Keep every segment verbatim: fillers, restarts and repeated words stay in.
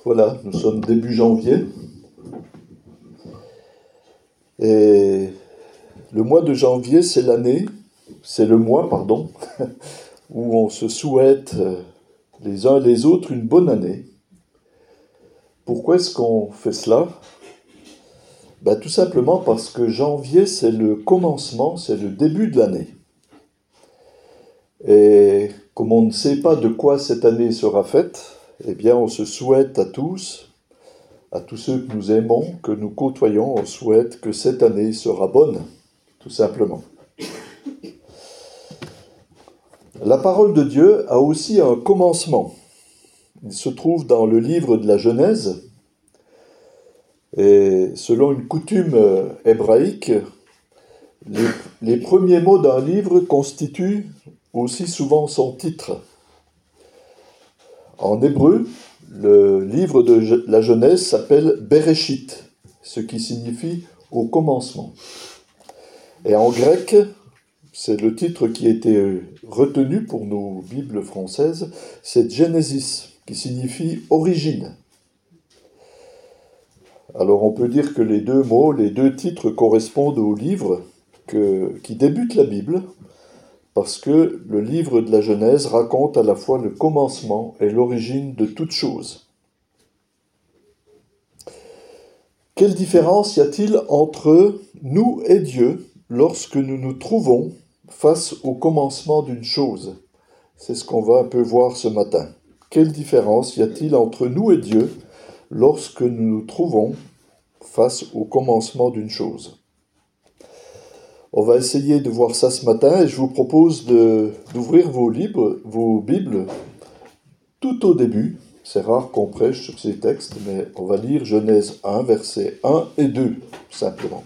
Voilà, nous sommes début janvier. Et le mois de janvier, c'est l'année, c'est le mois, pardon, où on se souhaite les uns les autres une bonne année. Pourquoi est-ce qu'on fait cela ? Ben, tout simplement parce que janvier, c'est le commencement, c'est le début de l'année. Et comme on ne sait pas de quoi cette année sera faite, eh bien, on se souhaite à tous, à tous ceux que nous aimons, que nous côtoyons, on souhaite que cette année sera bonne, tout simplement. La parole de Dieu a aussi un commencement. Il se trouve dans le livre de la Genèse, et selon une coutume hébraïque, les, les premiers mots d'un livre constituent aussi souvent son titre. En hébreu, le livre de la Genèse s'appelle Bereshit, ce qui signifie « au commencement ». Et en grec, c'est le titre qui a été retenu pour nos Bibles françaises, c'est Genesis, qui signifie « origine ». Alors on peut dire que les deux mots, les deux titres correspondent au livre que, qui débute la Bible, parce que le livre de la Genèse raconte à la fois le commencement et l'origine de toute chose. Quelle différence y a-t-il entre nous et Dieu lorsque nous nous trouvons face au commencement d'une chose ? C'est ce qu'on va un peu voir ce matin. Quelle différence y a-t-il entre nous et Dieu lorsque nous nous trouvons face au commencement d'une chose ? On va essayer de voir ça ce matin et je vous propose de, d'ouvrir vos, libres, vos Bibles tout au début. C'est rare qu'on prêche sur ces textes, mais on va lire Genèse un, versets un et deux, simplement.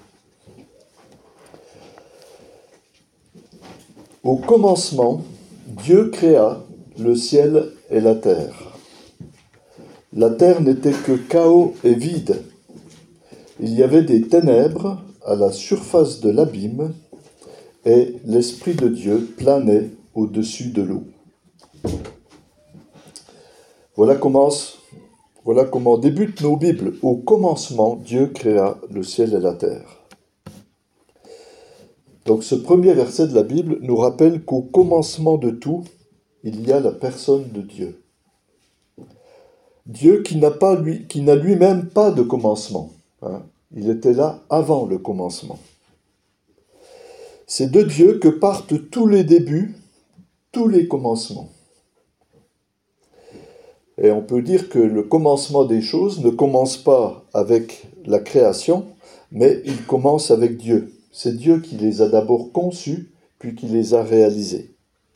Au commencement, Dieu créa le ciel et la terre. La terre n'était que chaos et vide. Il y avait des ténèbres à la surface de l'abîme, et l'Esprit de Dieu planait au-dessus de l'eau. Voilà, commence, voilà comment débutent nos Bibles. Au commencement, Dieu créa le ciel et la terre. Donc ce premier verset de la Bible nous rappelle qu'au commencement de tout, il y a la personne de Dieu. Dieu qui n'a, pas lui, qui n'a lui-même pas de commencement. Hein. Il était là avant le commencement. C'est de Dieu que partent tous les débuts, tous les commencements. Et on peut dire que le commencement des choses ne commence pas avec la création, mais il commence avec Dieu. C'est Dieu qui les a d'abord conçus, puis qui les a réalisés.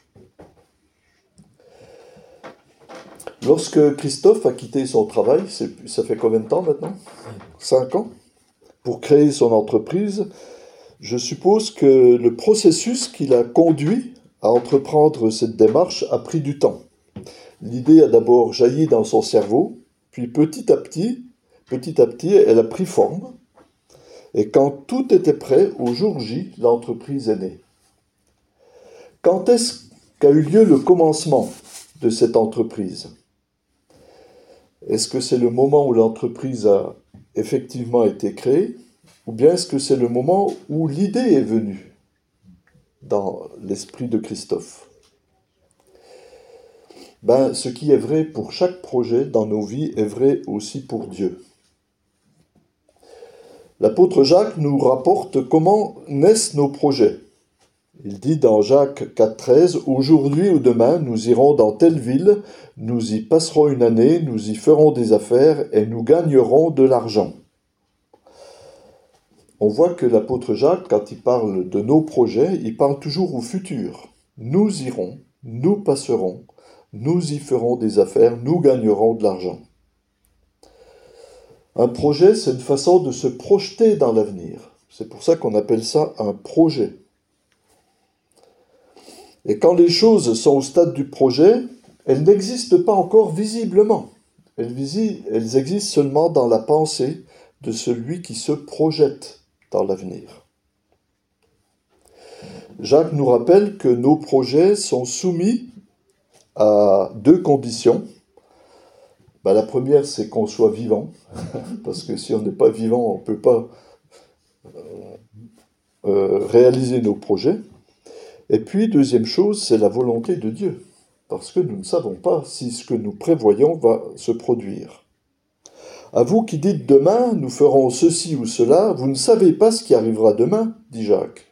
Lorsque Christophe a quitté son travail, c'est, ça fait combien de temps maintenant ? Cinq ans ? Pour créer son entreprise, je suppose que le processus qui l'a conduit à entreprendre cette démarche a pris du temps. L'idée a d'abord jailli dans son cerveau, puis petit à petit, petit à petit, elle a pris forme. Et quand tout était prêt, au jour J, l'entreprise est née. Quand est-ce qu'a eu lieu le commencement de cette entreprise ? Est-ce que c'est le moment où l'entreprise a effectivement été créée ? Ou bien est-ce que c'est le moment où l'idée est venue dans l'esprit de Christophe ? Ben, ce qui est vrai pour chaque projet dans nos vies est vrai aussi pour Dieu. L'apôtre Jacques nous rapporte comment naissent nos projets. Il dit dans Jacques quatre treize, « Aujourd'hui ou demain, nous irons dans telle ville, nous y passerons une année, nous y ferons des affaires et nous gagnerons de l'argent. » On voit que l'apôtre Jacques, quand il parle de nos projets, il parle toujours au futur. Nous irons, nous passerons, nous y ferons des affaires, nous gagnerons de l'argent. Un projet, c'est une façon de se projeter dans l'avenir. C'est pour ça qu'on appelle ça un projet. Et quand les choses sont au stade du projet, elles n'existent pas encore visiblement. Elles, visi- elles existent seulement dans la pensée de celui qui se projette dans l'avenir. Jacques nous rappelle que nos projets sont soumis à deux conditions. Ben, la première, c'est qu'on soit vivant, parce que si on n'est pas vivant, on ne peut pas euh, réaliser nos projets. Et puis, deuxième chose, c'est la volonté de Dieu, parce que nous ne savons pas si ce que nous prévoyons va se produire. À vous qui dites demain, nous ferons ceci ou cela, vous ne savez pas ce qui arrivera demain, dit Jacques.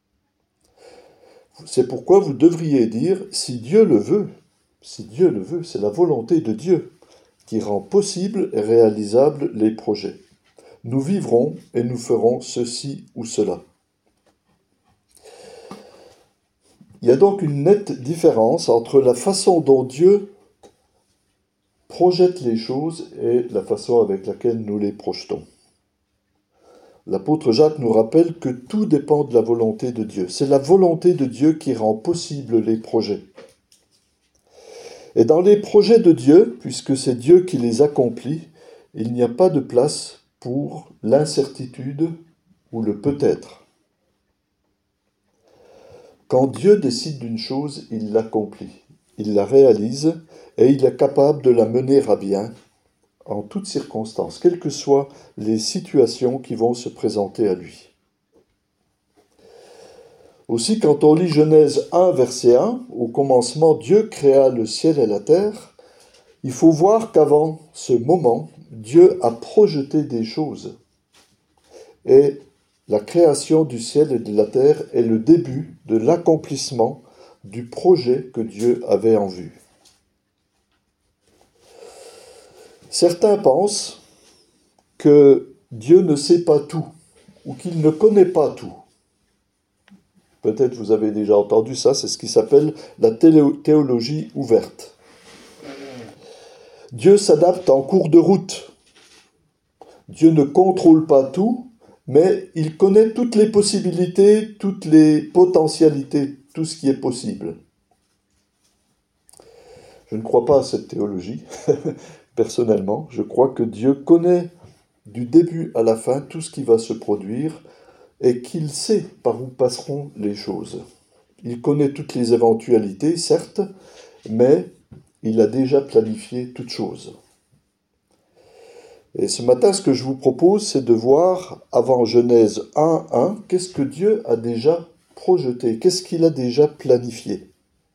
C'est pourquoi vous devriez dire, si Dieu le veut, si Dieu le veut, c'est la volonté de Dieu qui rend possible et réalisable les projets. Nous vivrons et nous ferons ceci ou cela. Il y a donc une nette différence entre la façon dont Dieu projette les choses et la façon avec laquelle nous les projetons. L'apôtre Jacques nous rappelle que tout dépend de la volonté de Dieu. C'est la volonté de Dieu qui rend possible les projets. Et dans les projets de Dieu, puisque c'est Dieu qui les accomplit, il n'y a pas de place pour l'incertitude ou le peut-être. Quand Dieu décide d'une chose, il l'accomplit, il la réalise et il est capable de la mener à bien en toutes circonstances, quelles que soient les situations qui vont se présenter à lui. Aussi, quand on lit Genèse un, verset un, au commencement, Dieu créa le ciel et la terre, il faut voir qu'avant ce moment, Dieu a projeté des choses. Et la création du ciel et de la terre est le début de l'accomplissement du projet que Dieu avait en vue. Certains pensent que Dieu ne sait pas tout, ou qu'il ne connaît pas tout. Peut-être vous avez déjà entendu ça, c'est ce qui s'appelle la théologie ouverte. Dieu s'adapte en cours de route. Dieu ne contrôle pas tout, mais il connaît toutes les possibilités, toutes les potentialités, tout ce qui est possible. Je ne crois pas à cette théologie. Personnellement, je crois que Dieu connaît du début à la fin tout ce qui va se produire et qu'il sait par où passeront les choses. Il connaît toutes les éventualités, certes, mais il a déjà planifié toutes choses. Et ce matin, ce que je vous propose, c'est de voir, avant Genèse un, un, qu'est-ce que Dieu a déjà projeté, qu'est-ce qu'il a déjà planifié.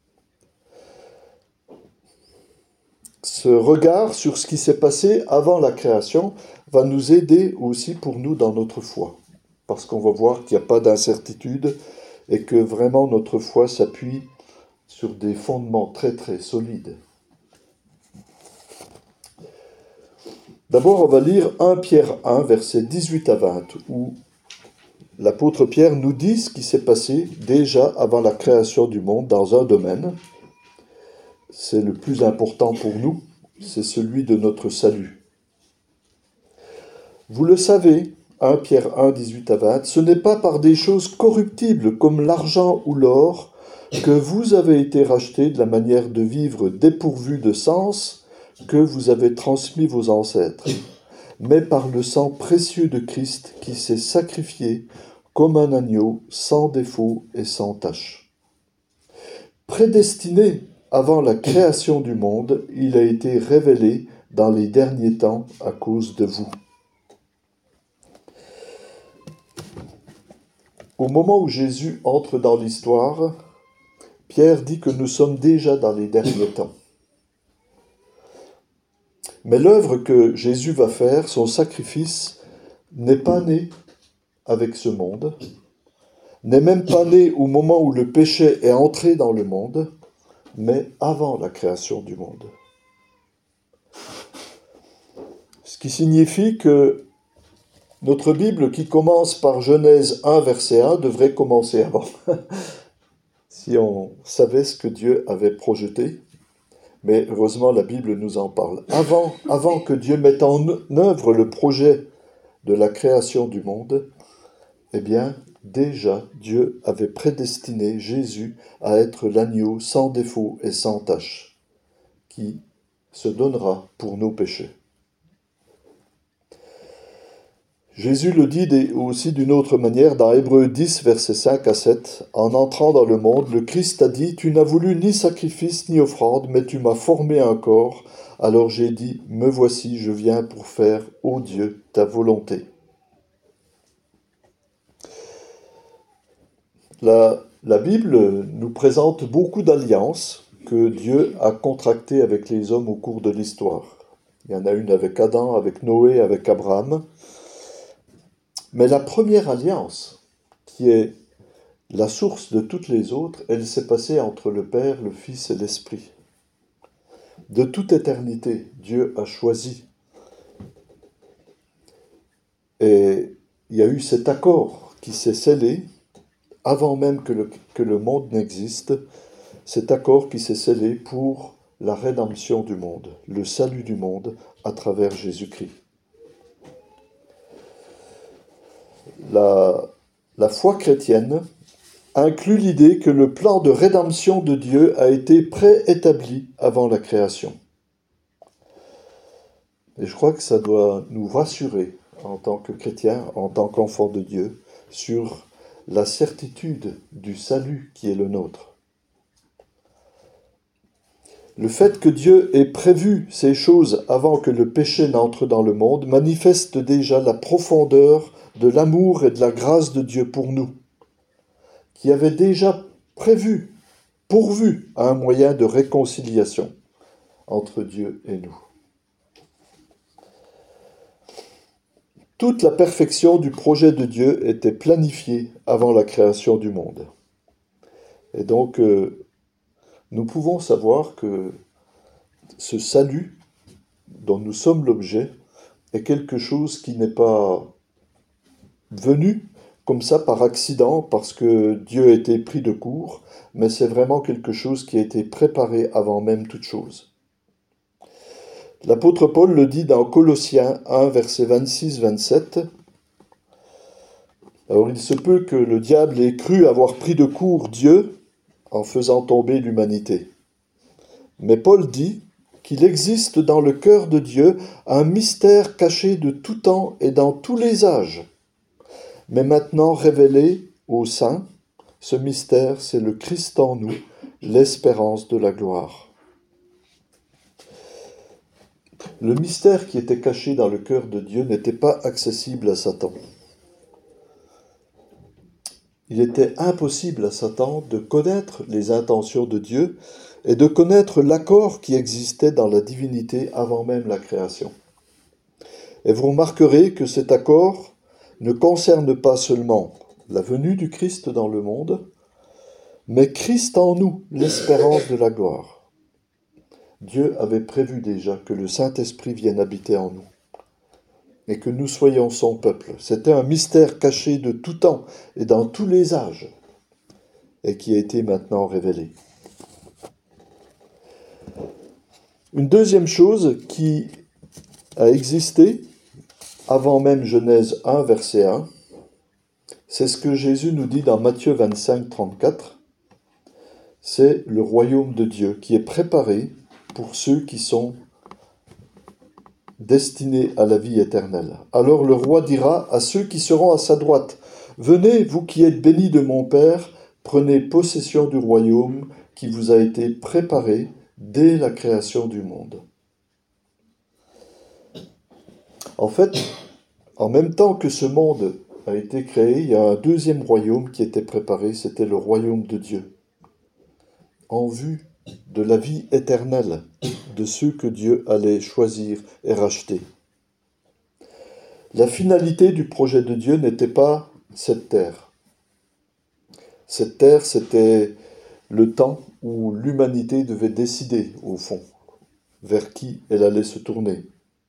Ce regard sur ce qui s'est passé avant la création va nous aider aussi pour nous dans notre foi. Parce qu'on va voir qu'il n'y a pas d'incertitude et que vraiment notre foi s'appuie sur des fondements très très solides. D'abord, on va lire premier Pierre un, versets dix-huit à vingt, où l'apôtre Pierre nous dit ce qui s'est passé déjà avant la création du monde dans un domaine. C'est le plus important pour nous, c'est celui de notre salut. Vous le savez, premier Pierre un, dix-huit à vingt, ce n'est pas par des choses corruptibles comme l'argent ou l'or que vous avez été rachetés de la manière de vivre dépourvue de sens que vous avez transmis vos ancêtres, mais par le sang précieux de Christ qui s'est sacrifié comme un agneau sans défaut et sans tache. Prédestiné avant la création du monde, il a été révélé dans les derniers temps à cause de vous. Au moment où Jésus entre dans l'histoire, Pierre dit que nous sommes déjà dans les derniers temps. Mais l'œuvre que Jésus va faire, son sacrifice, n'est pas né avec ce monde, n'est même pas né au moment où le péché est entré dans le monde, mais avant la création du monde. Ce qui signifie que notre Bible, qui commence par Genèse un, verset un, devrait commencer avant. Si on savait ce que Dieu avait projeté, mais heureusement la Bible nous en parle. Avant, avant que Dieu mette en œuvre le projet de la création du monde, eh bien, déjà Dieu avait prédestiné Jésus à être l'agneau sans défaut et sans tache, qui se donnera pour nos péchés. Jésus le dit des- aussi d'une autre manière dans Hébreux dix, versets cinq à sept. En entrant dans le monde, le Christ a dit, « Tu n'as voulu ni sacrifice ni offrande, mais tu m'as formé un corps. Alors j'ai dit, me voici, je viens pour faire, ô Dieu, ta volonté. » La, la Bible nous présente beaucoup d'alliances que Dieu a contractées avec les hommes au cours de l'histoire. Il y en a une avec Adam, avec Noé, avec Abraham. Mais la première alliance, qui est la source de toutes les autres, elle s'est passée entre le Père, le Fils et l'Esprit. De toute éternité, Dieu a choisi. Et il y a eu cet accord qui s'est scellé avant même que le, que le monde n'existe, cet accord qui s'est scellé pour la rédemption du monde, le salut du monde à travers Jésus-Christ. La, la foi chrétienne inclut l'idée que le plan de rédemption de Dieu a été préétabli avant la création. Et je crois que ça doit nous rassurer en tant que chrétiens, en tant qu'enfants de Dieu, sur la certitude du salut qui est le nôtre. Le fait que Dieu ait prévu ces choses avant que le péché n'entre dans le monde manifeste déjà la profondeur de l'amour et de la grâce de Dieu pour nous, qui avait déjà prévu, pourvu à un moyen de réconciliation entre Dieu et nous. Toute la perfection du projet de Dieu était planifiée avant la création du monde. Et donc, euh, nous pouvons savoir que ce salut dont nous sommes l'objet est quelque chose qui n'est pas venu comme ça par accident parce que Dieu a été pris de court, mais c'est vraiment quelque chose qui a été préparé avant même toute chose. L'apôtre Paul le dit dans Colossiens un, versets vingt-six vingt-sept. Alors il se peut que le diable ait cru avoir pris de court Dieu en faisant tomber l'humanité. Mais Paul dit qu'il existe dans le cœur de Dieu un mystère caché de tout temps et dans tous les âges, mais maintenant révélé aux saints. Ce mystère, c'est le Christ en nous, l'espérance de la gloire. Le mystère qui était caché dans le cœur de Dieu n'était pas accessible à Satan. Il était impossible à Satan de connaître les intentions de Dieu et de connaître l'accord qui existait dans la divinité avant même la création. Et vous remarquerez que cet accord ne concerne pas seulement la venue du Christ dans le monde, mais Christ en nous, l'espérance de la gloire. Dieu avait prévu déjà que le Saint-Esprit vienne habiter en nous et que nous soyons son peuple. C'était un mystère caché de tout temps et dans tous les âges et qui a été maintenant révélé. Une deuxième chose qui a existé avant même Genèse un, verset un, c'est ce que Jésus nous dit dans Matthieu vingt-cinq, trente-quatre. C'est le royaume de Dieu qui est préparé pour ceux qui sont destinés à la vie éternelle. Alors le roi dira à ceux qui seront à sa droite, « Venez, vous qui êtes bénis de mon Père, prenez possession du royaume qui vous a été préparé dès la création du monde. » En fait, en même temps que ce monde a été créé, il y a un deuxième royaume qui était préparé, c'était le royaume de Dieu, en vue de la vie éternelle de ceux que Dieu allait choisir et racheter. La finalité du projet de Dieu n'était pas cette terre. Cette terre, c'était le temps où l'humanité devait décider, au fond, vers qui elle allait se tourner.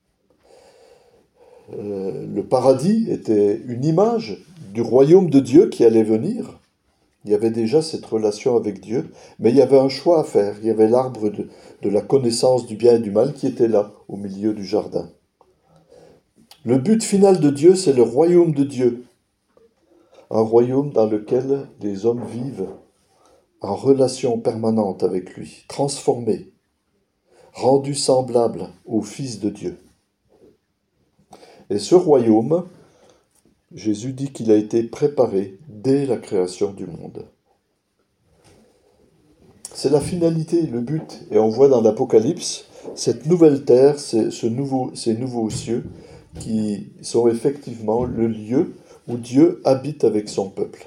Euh, le paradis était une image du royaume de Dieu qui allait venir. Il y avait déjà cette relation avec Dieu, mais il y avait un choix à faire. Il y avait l'arbre de, de la connaissance du bien et du mal qui était là, au milieu du jardin. Le but final de Dieu, c'est le royaume de Dieu. Un royaume dans lequel les hommes vivent en relation permanente avec lui, transformés, rendus semblables au Fils de Dieu. Et ce royaume Jésus dit qu'il a été préparé dès la création du monde. C'est la finalité, le but. Et on voit dans l'Apocalypse cette nouvelle terre, ces, ce nouveau, ces nouveaux cieux qui sont effectivement le lieu où Dieu habite avec son peuple.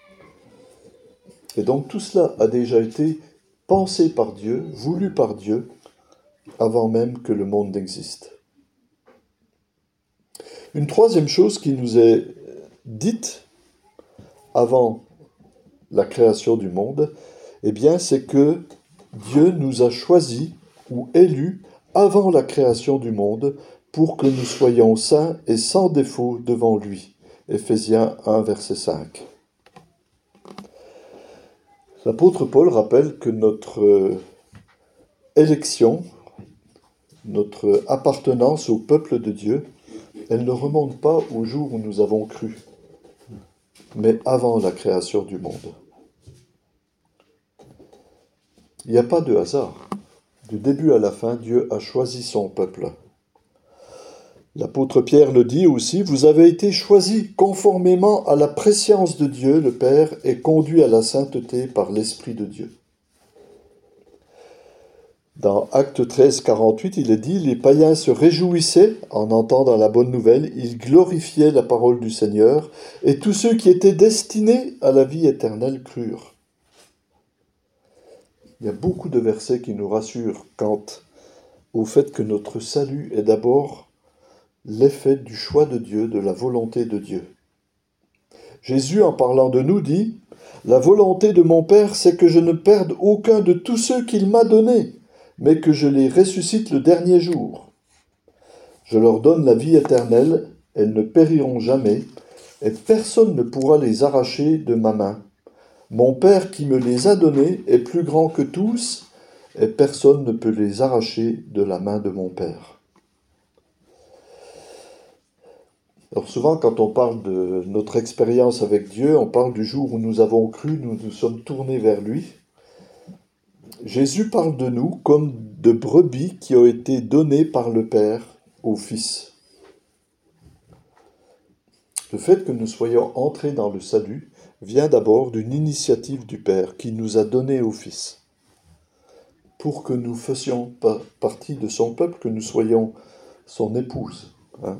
Et donc tout cela a déjà été pensé par Dieu, voulu par Dieu, avant même que le monde n'existe. Une troisième chose qui nous est dite avant la création du monde, eh bien, c'est que Dieu nous a choisis ou élus avant la création du monde pour que nous soyons saints et sans défaut devant lui. Éphésiens un, verset cinq. L'apôtre Paul rappelle que notre élection, notre appartenance au peuple de Dieu, elle ne remonte pas au jour où nous avons cru, mais avant la création du monde. Il n'y a pas de hasard. Du début à la fin, Dieu a choisi son peuple. L'apôtre Pierre le dit aussi, « Vous avez été choisis conformément à la prescience de Dieu, le Père, et conduits à la sainteté par l'Esprit de Dieu. » Dans Actes treize, quarante-huit, il est dit, « Les païens se réjouissaient en entendant la bonne nouvelle, ils glorifiaient la parole du Seigneur, et tous ceux qui étaient destinés à la vie éternelle crurent. » Il y a beaucoup de versets qui nous rassurent quant au fait que notre salut est d'abord l'effet du choix de Dieu, de la volonté de Dieu. Jésus, en parlant de nous, dit « La volonté de mon Père, c'est que je ne perde aucun de tous ceux qu'il m'a donnés, mais que je les ressuscite le dernier jour. Je leur donne la vie éternelle, elles ne périront jamais, et personne ne pourra les arracher de ma main. Mon Père qui me les a donnés est plus grand que tous, et personne ne peut les arracher de la main de mon Père. » Alors souvent, quand on parle de notre expérience avec Dieu, on parle du jour où nous avons cru, nous nous sommes tournés vers lui. Jésus parle de nous comme de brebis qui ont été données par le Père au Fils. Le fait que nous soyons entrés dans le salut vient d'abord d'une initiative du Père qui nous a donné au Fils, pour que nous fassions partie de son peuple, que nous soyons son épouse. Hein.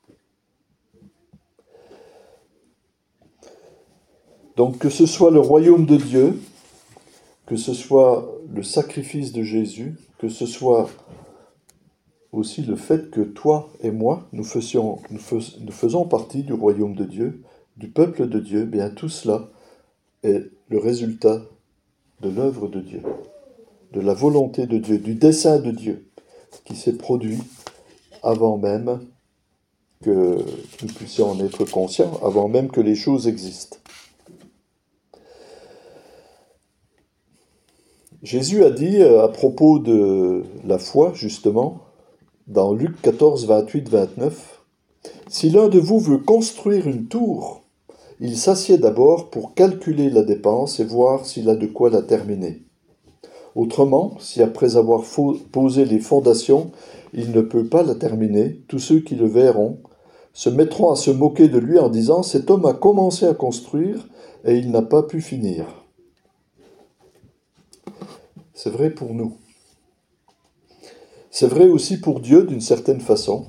Donc que ce soit le royaume de Dieu, que ce soit le sacrifice de Jésus, que ce soit aussi le fait que toi et moi, nous, faisions, nous, fais, nous faisons partie du royaume de Dieu, du peuple de Dieu, bien tout cela est le résultat de l'œuvre de Dieu, de la volonté de Dieu, du dessein de Dieu, qui s'est produit avant même que nous puissions en être conscients, avant même que les choses existent. Jésus a dit à propos de la foi, justement, dans Luc quatorze, vingt-huit, vingt-neuf, « Si l'un de vous veut construire une tour, il s'assied d'abord pour calculer la dépense et voir s'il a de quoi la terminer. Autrement, si après avoir posé les fondations, il ne peut pas la terminer, tous ceux qui le verront se mettront à se moquer de lui en disant « Cet homme a commencé à construire et il n'a pas pu finir. » C'est vrai pour nous. C'est vrai aussi pour Dieu d'une certaine façon.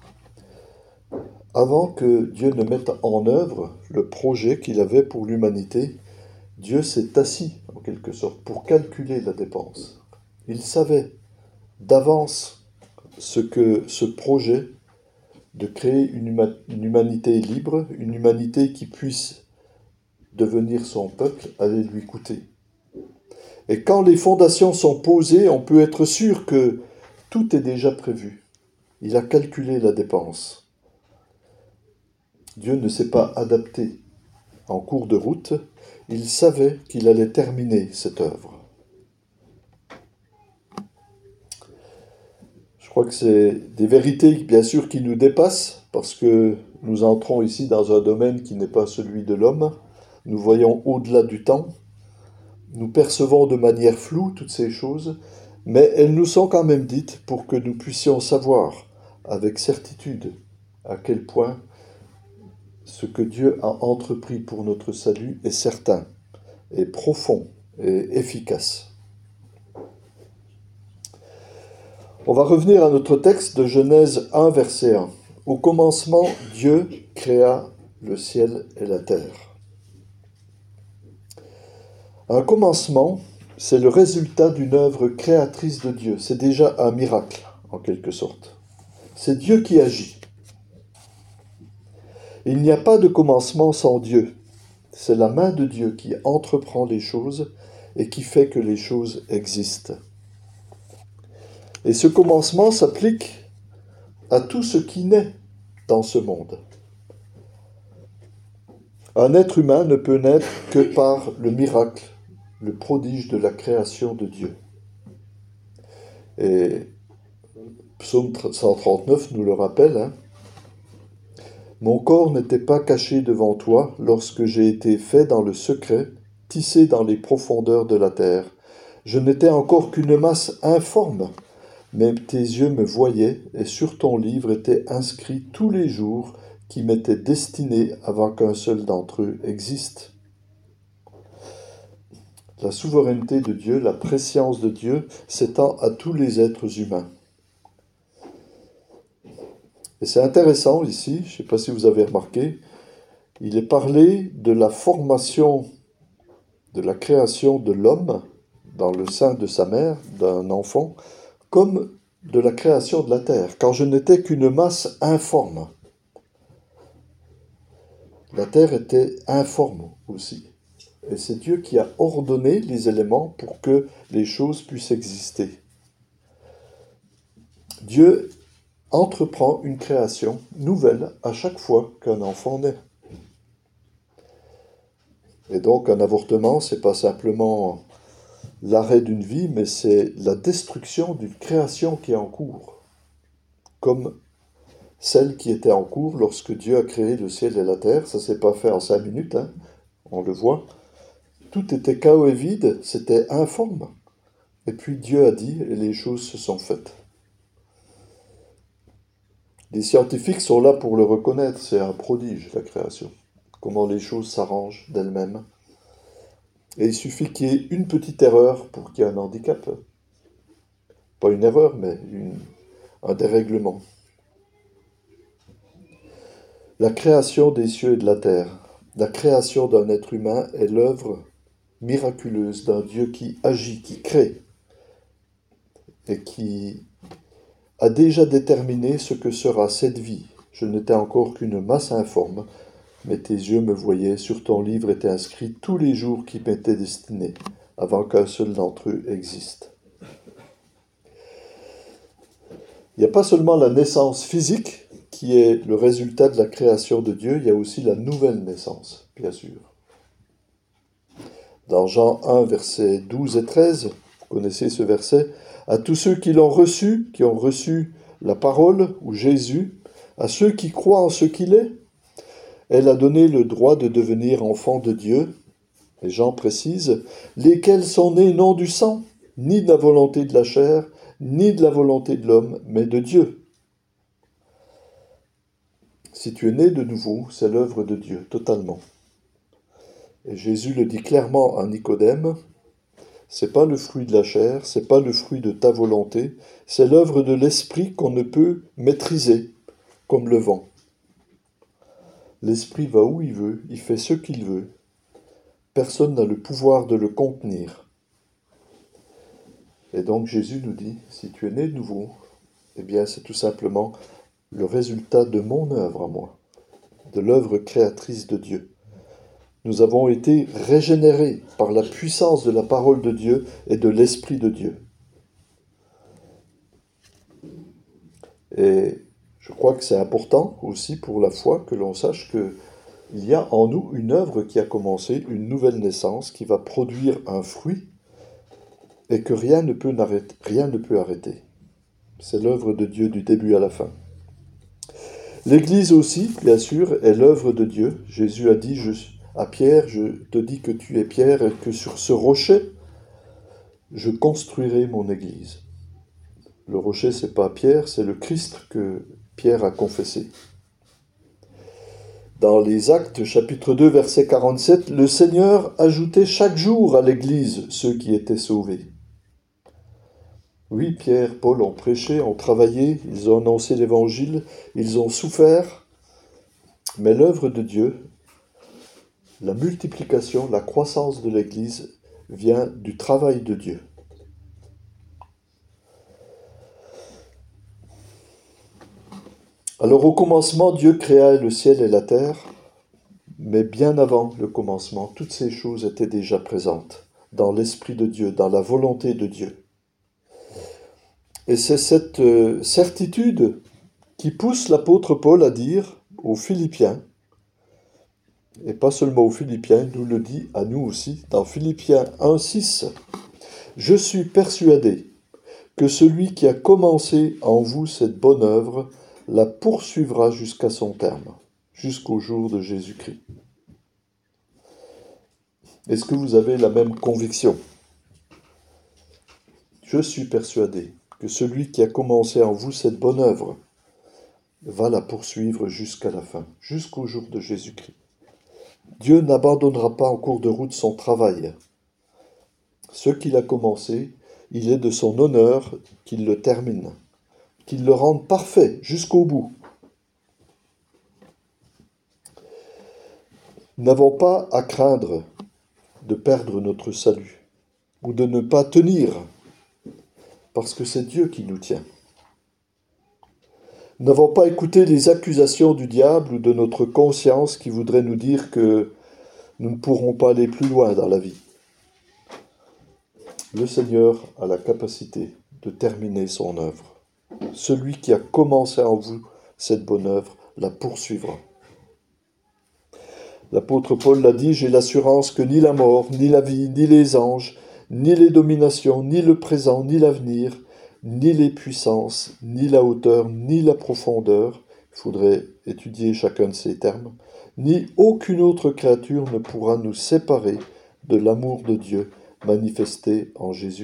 Avant que Dieu ne mette en œuvre le projet qu'il avait pour l'humanité, Dieu s'est assis, en quelque sorte, pour calculer la dépense. Il savait d'avance ce que ce projet de créer une, huma- une humanité libre, une humanité qui puisse devenir son peuple, allait lui coûter. Et quand les fondations sont posées, on peut être sûr que tout est déjà prévu. Il a calculé la dépense. Dieu ne s'est pas adapté en cours de route. Il savait qu'il allait terminer cette œuvre. Je crois que c'est des vérités, bien sûr, qui nous dépassent, parce que nous entrons ici dans un domaine qui n'est pas celui de l'homme. Nous voyons au-delà du temps. Nous percevons de manière floue toutes ces choses, mais elles nous sont quand même dites pour que nous puissions savoir avec certitude à quel point ce que Dieu a entrepris pour notre salut est certain, est profond et efficace. On va revenir à notre texte de Genèse un, verset un. Au commencement, Dieu créa le ciel et la terre. Un commencement, c'est le résultat d'une œuvre créatrice de Dieu. C'est déjà un miracle, en quelque sorte. C'est Dieu qui agit. Il n'y a pas de commencement sans Dieu. C'est la main de Dieu qui entreprend les choses et qui fait que les choses existent. Et ce commencement s'applique à tout ce qui naît dans ce monde. Un être humain ne peut naître que par le miracle, le prodige de la création de Dieu. Et Psaume cent trente-neuf nous le rappelle, hein. Mon corps n'était pas caché devant toi lorsque j'ai été fait dans le secret, tissé dans les profondeurs de la terre. Je n'étais encore qu'une masse informe, mais tes yeux me voyaient, et sur ton livre étaient inscrits tous les jours qui m'étaient destinés avant qu'un seul d'entre eux existe. La souveraineté de Dieu, la prescience de Dieu s'étend à tous les êtres humains. Et c'est intéressant ici, je ne sais pas si vous avez remarqué, il est parlé de la formation, de la création de l'homme dans le sein de sa mère, d'un enfant, comme de la création de la terre, quand je n'étais qu'une masse informe. La terre était informe aussi. Et c'est Dieu qui a ordonné les éléments pour que les choses puissent exister. Dieu entreprend une création nouvelle à chaque fois qu'un enfant naît. Et donc un avortement, c'est pas simplement l'arrêt d'une vie, mais c'est la destruction d'une création qui est en cours, comme celle qui était en cours lorsque Dieu a créé le ciel et la terre. Ça s'est pas fait en cinq minutes, hein, on le voit. Tout était chaos et vide, c'était informe. Et puis Dieu a dit, et les choses se sont faites. Les scientifiques sont là pour le reconnaître, c'est un prodige, la création. Comment les choses s'arrangent d'elles-mêmes. Et il suffit qu'il y ait une petite erreur pour qu'il y ait un handicap. Pas une erreur, mais une, un dérèglement. La création des cieux et de la terre, la création d'un être humain est l'œuvre miraculeuse d'un Dieu qui agit, qui crée, et qui a déjà déterminé ce que sera cette vie. Je n'étais encore qu'une masse informe, mais tes yeux me voyaient, sur ton livre étaient inscrits tous les jours qui m'étaient destinés, avant qu'un seul d'entre eux existe. Il n'y a pas seulement la naissance physique qui est le résultat de la création de Dieu, il y a aussi la nouvelle naissance, bien sûr. Dans Jean un, versets douze et treize, vous connaissez ce verset, à tous ceux qui l'ont reçu, qui ont reçu la parole, ou Jésus, à ceux qui croient en ce qu'il est, elle a donné le droit de devenir enfants de Dieu, et Jean précise, lesquels sont nés non du sang, ni de la volonté de la chair, ni de la volonté de l'homme, mais de Dieu. Si tu es né de nouveau, c'est l'œuvre de Dieu, totalement. Et Jésus le dit clairement à Nicodème, c'est pas le fruit de la chair, c'est pas le fruit de ta volonté, c'est l'œuvre de l'esprit qu'on ne peut maîtriser, comme le vent. L'esprit va où il veut, il fait ce qu'il veut. Personne n'a le pouvoir de le contenir. Et donc Jésus nous dit, si tu es né de nouveau, eh bien c'est tout simplement le résultat de mon œuvre à moi, de l'œuvre créatrice de Dieu. Nous avons été régénérés par la puissance de la parole de Dieu et de l'Esprit de Dieu. Et je crois que c'est important aussi pour la foi que l'on sache qu'il y a en nous une œuvre qui a commencé, une nouvelle naissance qui va produire un fruit et que rien ne peut arrêter. Rien ne peut arrêter. C'est l'œuvre de Dieu du début à la fin. L'Église aussi, bien sûr, est l'œuvre de Dieu. Jésus a dit je, à Pierre, je te dis que tu es Pierre et que sur ce rocher, je construirai mon Église. Le rocher, c'est pas Pierre, c'est le Christ que Pierre a confessé. Dans les Actes, chapitre deux, verset quarante-sept, le Seigneur ajoutait chaque jour à l'Église ceux qui étaient sauvés. Oui, Pierre, Paul ont prêché, ont travaillé, ils ont annoncé l'Évangile, ils ont souffert, mais l'œuvre de Dieu, la multiplication, la croissance de l'Église vient du travail de Dieu. Alors au commencement, Dieu créa le ciel et la terre, mais bien avant le commencement, toutes ces choses étaient déjà présentes dans l'Esprit de Dieu, dans la volonté de Dieu. Et c'est cette euh, certitude qui pousse l'apôtre Paul à dire aux Philippiens, et pas seulement aux Philippiens, il nous le dit à nous aussi, dans Philippiens un, six, « Je suis persuadé que celui qui a commencé en vous cette bonne œuvre la poursuivra jusqu'à son terme, jusqu'au jour de Jésus-Christ. » Est-ce que vous avez la même conviction? Je suis persuadé que celui qui a commencé en vous cette bonne œuvre va la poursuivre jusqu'à la fin, jusqu'au jour de Jésus-Christ. Dieu n'abandonnera pas en cours de route son travail. Ce qu'il a commencé, il est de son honneur qu'il le termine, qu'il le rende parfait jusqu'au bout. Nous n'avons pas à craindre de perdre notre salut ou de ne pas tenir, parce que c'est Dieu qui nous tient. Nous n'avons pas écouté les accusations du diable ou de notre conscience qui voudrait nous dire que nous ne pourrons pas aller plus loin dans la vie. Le Seigneur a la capacité de terminer son œuvre. Celui qui a commencé en vous cette bonne œuvre la poursuivra. L'apôtre Paul l'a dit, « J'ai l'assurance que ni la mort, ni la vie, ni les anges, ni les dominations, ni le présent, ni l'avenir, ni les puissances, ni la hauteur, ni la profondeur, il faudrait étudier chacun de ces termes, ni aucune autre créature ne pourra nous séparer de l'amour de Dieu manifesté en Jésus-Christ. »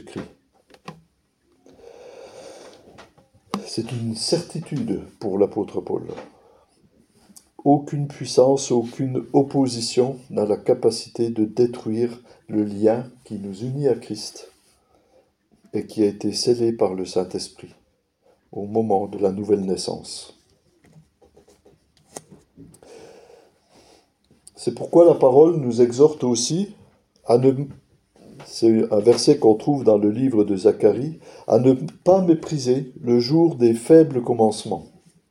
C'est une certitude pour l'apôtre Paul. Aucune puissance, aucune opposition n'a la capacité de détruire le lien qui nous unit à Christ et qui a été scellé par le Saint-Esprit au moment de la nouvelle naissance. C'est pourquoi la parole nous exhorte aussi à ne, c'est un verset qu'on trouve dans le livre de Zacharie, à ne pas mépriser le jour des faibles commencements.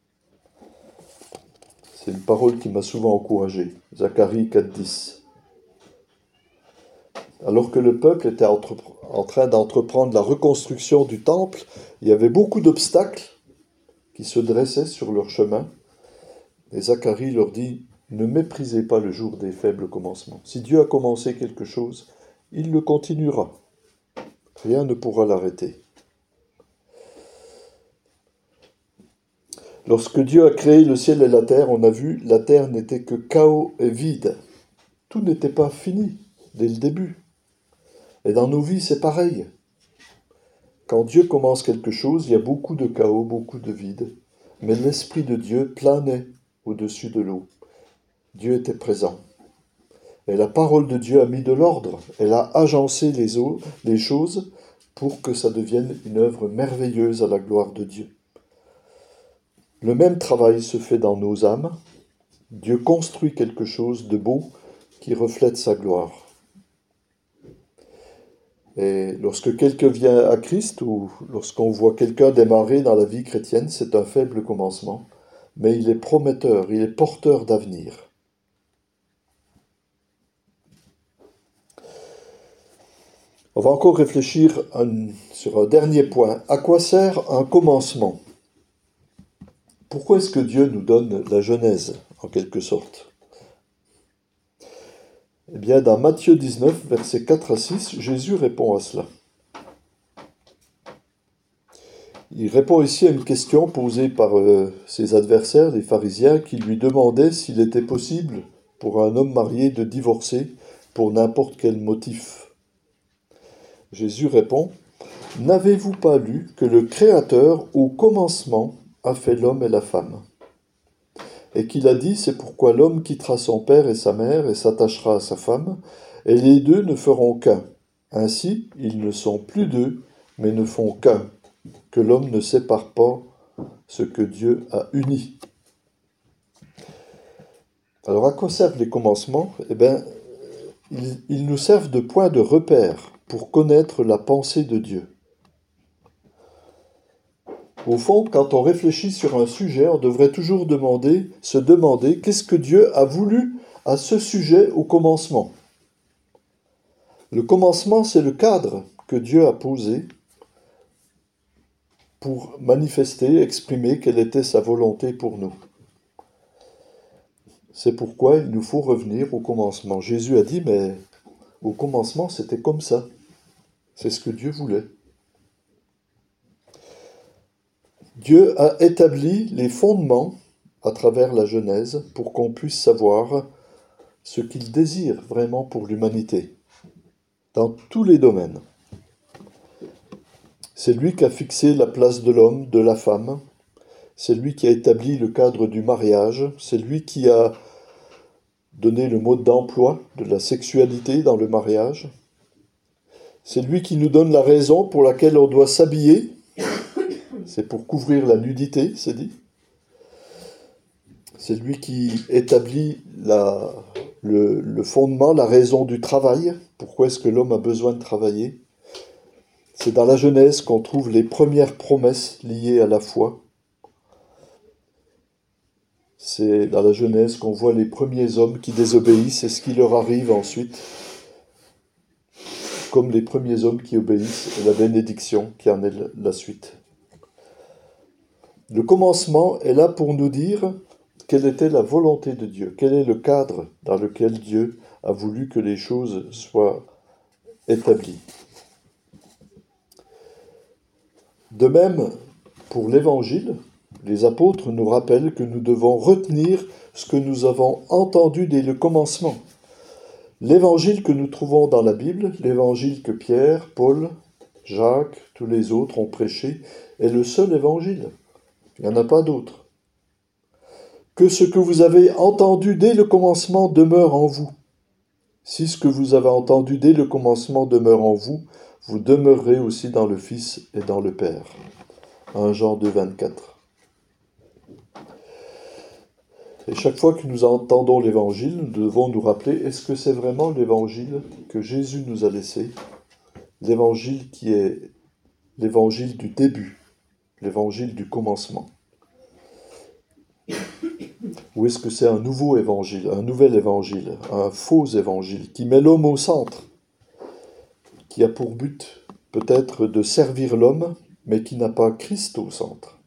C'est une parole qui m'a souvent encouragé. Zacharie quatre, dix. Alors que le peuple était entre, en train d'entreprendre la reconstruction du temple, il y avait beaucoup d'obstacles qui se dressaient sur leur chemin. Et Zacharie leur dit, ne méprisez pas le jour des faibles commencements. Si Dieu a commencé quelque chose, il le continuera. Rien ne pourra l'arrêter. Lorsque Dieu a créé le ciel et la terre, on a vu, la terre n'était que chaos et vide. Tout n'était pas fini dès le début. Et dans nos vies, c'est pareil. Quand Dieu commence quelque chose, il y a beaucoup de chaos, beaucoup de vide. Mais l'Esprit de Dieu planait au-dessus de l'eau. Dieu était présent. Et la parole de Dieu a mis de l'ordre. Elle a agencé les, eaux, les choses pour que ça devienne une œuvre merveilleuse à la gloire de Dieu. Le même travail se fait dans nos âmes. Dieu construit quelque chose de beau qui reflète sa gloire. Et lorsque quelqu'un vient à Christ, ou lorsqu'on voit quelqu'un démarrer dans la vie chrétienne, c'est un faible commencement, mais il est prometteur, il est porteur d'avenir. On va encore réfléchir un, sur un dernier point. À quoi sert un commencement ? Pourquoi est-ce que Dieu nous donne la Genèse, en quelque sorte ? Eh bien, dans Matthieu dix-neuf, versets quatre à six, Jésus répond à cela. Il répond ici à une question posée par euh, ses adversaires, les pharisiens, qui lui demandaient s'il était possible pour un homme marié de divorcer pour n'importe quel motif. Jésus répond, « N'avez-vous pas lu que le Créateur, au commencement, a fait l'homme et la femme ? et qu'il a dit, c'est pourquoi l'homme quittera son père et sa mère et s'attachera à sa femme, et les deux ne feront qu'un. Ainsi, ils ne sont plus deux, mais ne font qu'un, que l'homme ne sépare pas ce que Dieu a uni. Alors, à quoi servent les commencements? Eh bien, ils, ils nous servent de point de repère pour connaître la pensée de Dieu. Au fond, quand on réfléchit sur un sujet, on devrait toujours demander, se demander qu'est-ce que Dieu a voulu à ce sujet au commencement. Le commencement, c'est le cadre que Dieu a posé pour manifester, exprimer quelle était sa volonté pour nous. C'est pourquoi il nous faut revenir au commencement. Jésus a dit, mais au commencement, c'était comme ça. C'est ce que Dieu voulait. Dieu a établi les fondements à travers la Genèse pour qu'on puisse savoir ce qu'il désire vraiment pour l'humanité, dans tous les domaines. C'est lui qui a fixé la place de l'homme, de la femme. C'est lui qui a établi le cadre du mariage. C'est lui qui a donné le mode d'emploi de la sexualité dans le mariage. C'est lui qui nous donne la raison pour laquelle on doit s'habiller. C'est pour couvrir la nudité, c'est dit. C'est lui qui établit la, le, le fondement, la raison du travail. Pourquoi est-ce que l'homme a besoin de travailler? C'est dans la Genèse qu'on trouve les premières promesses liées à la foi. C'est dans la Genèse qu'on voit les premiers hommes qui désobéissent et ce qui leur arrive ensuite, comme les premiers hommes qui obéissent et la bénédiction qui en est la suite. Le commencement est là pour nous dire quelle était la volonté de Dieu, quel est le cadre dans lequel Dieu a voulu que les choses soient établies. De même, pour l'Évangile, les apôtres nous rappellent que nous devons retenir ce que nous avons entendu dès le commencement. L'Évangile que nous trouvons dans la Bible, l'Évangile que Pierre, Paul, Jacques, tous les autres ont prêché, est le seul Évangile. Il n'y en a pas d'autre. Que ce que vous avez entendu dès le commencement demeure en vous. Si ce que vous avez entendu dès le commencement demeure en vous, vous demeurerez aussi dans le Fils et dans le Père. premier Jean deux, vingt-quatre. Et chaque fois que nous entendons l'Évangile, nous devons nous rappeler, est-ce que c'est vraiment l'Évangile que Jésus nous a laissé? L'Évangile qui est l'Évangile du début, l'Évangile du commencement. Ou est-ce que c'est un nouveau Évangile, un nouvel Évangile, un faux Évangile, qui met l'homme au centre, qui a pour but peut-être de servir l'homme, mais qui n'a pas Christ au centre?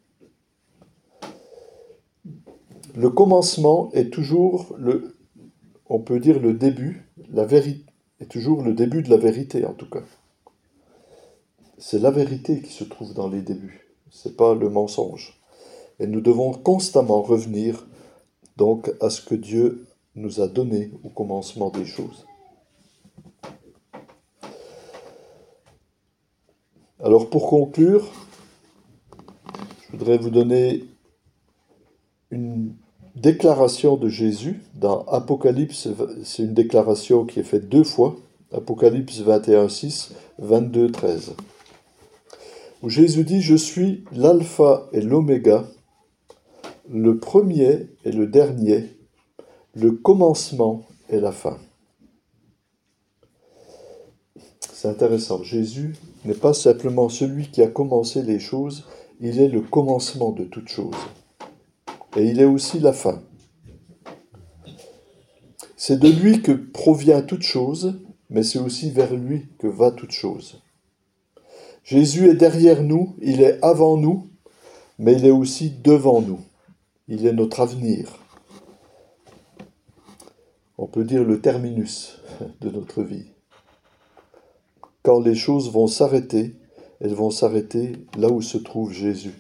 Le commencement est toujours, le, on peut dire le début, la vérité, est toujours le début de la vérité en tout cas. C'est la vérité qui se trouve dans les débuts, c'est pas le mensonge. Et nous devons constamment revenir donc à ce que Dieu nous a donné au commencement des choses. Alors pour conclure, je voudrais vous donner une déclaration de Jésus dans Apocalypse, c'est une déclaration qui est faite deux fois, Apocalypse vingt et un, six, vingt-deux, treize, où Jésus dit « Je suis l'alpha et l'oméga, le premier et le dernier, le commencement et la fin. » C'est intéressant, Jésus n'est pas simplement celui qui a commencé les choses, il est le commencement de toutes choses. Et il est aussi la fin. C'est de lui que provient toute chose, mais c'est aussi vers lui que va toute chose. Jésus est derrière nous, il est avant nous, mais il est aussi devant nous. Il est notre avenir. On peut dire le terminus de notre vie. Quand les choses vont s'arrêter, elles vont s'arrêter là où se trouve Jésus.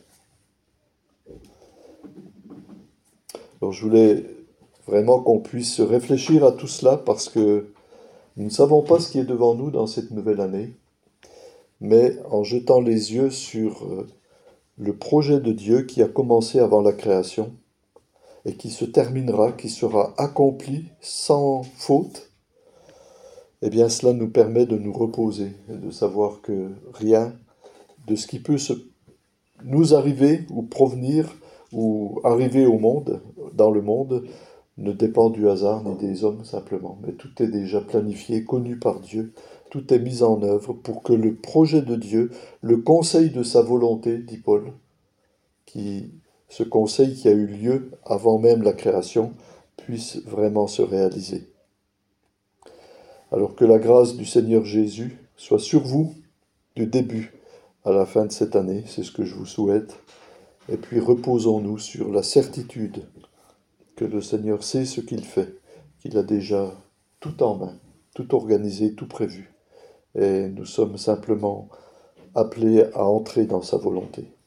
Alors je voulais vraiment qu'on puisse réfléchir à tout cela parce que nous ne savons pas ce qui est devant nous dans cette nouvelle année, mais en jetant les yeux sur le projet de Dieu qui a commencé avant la création, et qui se terminera, qui sera accompli sans faute, eh bien cela nous permet de nous reposer et de savoir que rien de ce qui peut se, nous arriver ou provenir ou arriver au monde, dans le monde, ne dépend du hasard ni des hommes simplement, mais tout est déjà planifié, connu par Dieu, tout est mis en œuvre pour que le projet de Dieu, le conseil de sa volonté, dit Paul, qui, ce conseil qui a eu lieu avant même la création, puisse vraiment se réaliser. Alors que la grâce du Seigneur Jésus soit sur vous du début à la fin de cette année, c'est ce que je vous souhaite. Et puis reposons-nous sur la certitude que le Seigneur sait ce qu'il fait, qu'il a déjà tout en main, tout organisé, tout prévu. Et nous sommes simplement appelés à entrer dans sa volonté.